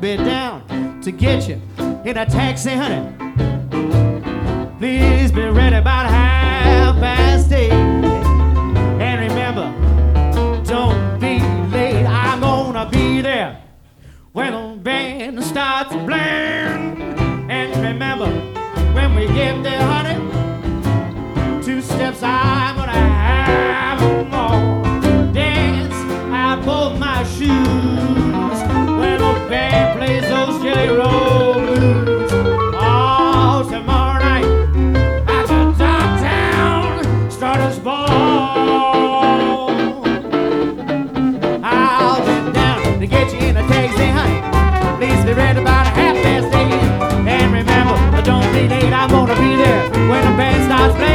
be down to get you in a taxi, honey. Please be ready about 8:30. And remember, don't be late. I'm gonna be there when the band starts playing. And remember, when we get there, honey, 2 steps out.